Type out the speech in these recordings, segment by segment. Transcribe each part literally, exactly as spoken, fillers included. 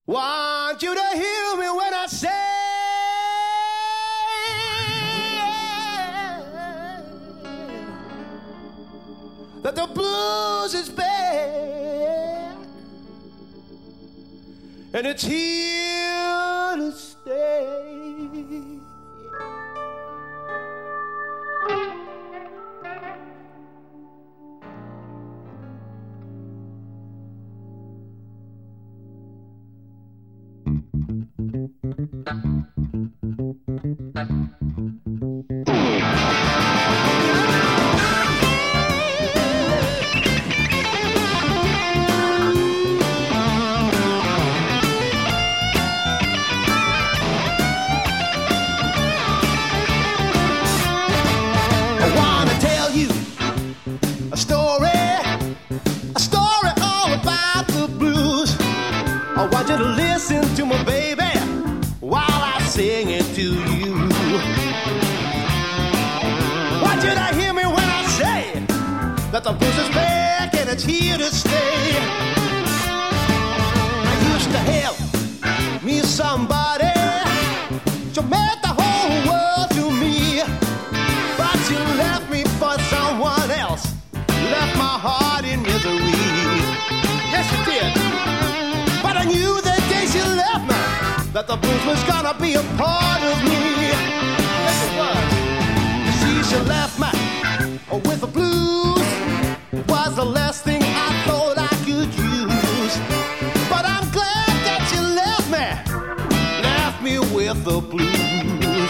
Want you to hear me when I say that the blues is back and it's here to stay. I want you to listen to my baby while I sing it to you. Want you to hear me when I say that the blues is back and it's here to stay. I used to have me somebody to make the whole world to me, but you left me for someone else, left my heart in misery. Yes, you did. But I knew the day she left me that the blues was gonna be a part of me. Yes, it was. She, she left me with the blues. It was the last thing I thought I could use. But I'm glad that she left me, left me with the blues.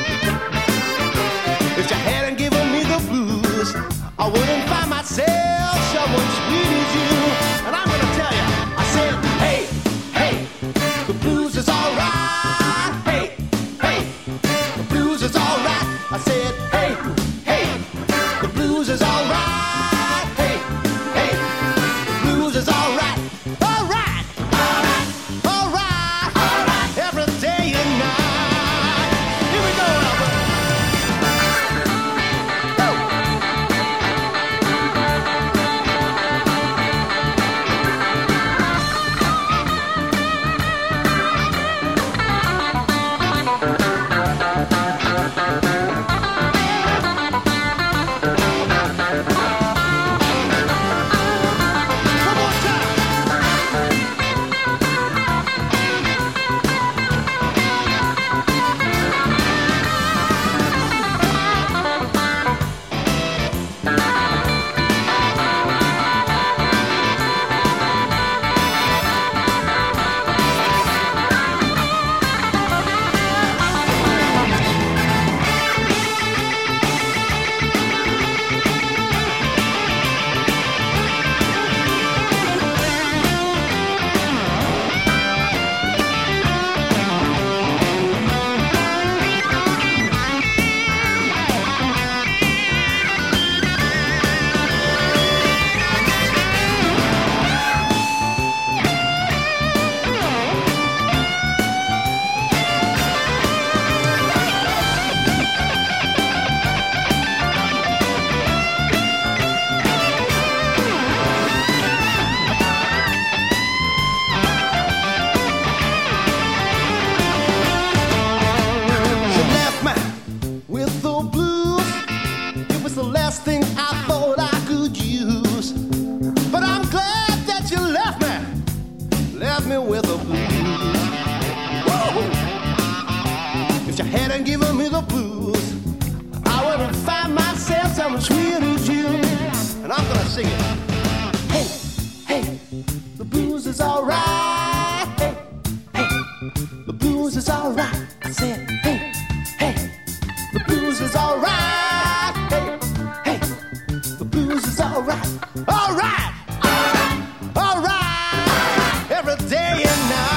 If she hadn't given me the blues, I wouldn't find myself someone sweet as you. And I'm gonna tell you, I said, hey, hey, the blues is alright. Hey, hey, the blues is alright. I said, hey, hey, the blues is alright. Hey, hey, the blues is alright. Alright, alright, alright, alright, every day and night. Here we go, Albert. Thing I thought I could use, but I'm glad that you left me, left me with the blues. Whoa. If you hadn't given me the blues, I wouldn't find myself so sweet as you. And I'm gonna sing it. Hey, hey, the blues is alright. Hey, hey, the blues is alright. I said, hey, hey, the blues is alright. Alright, alright, alright, alright, every day and night.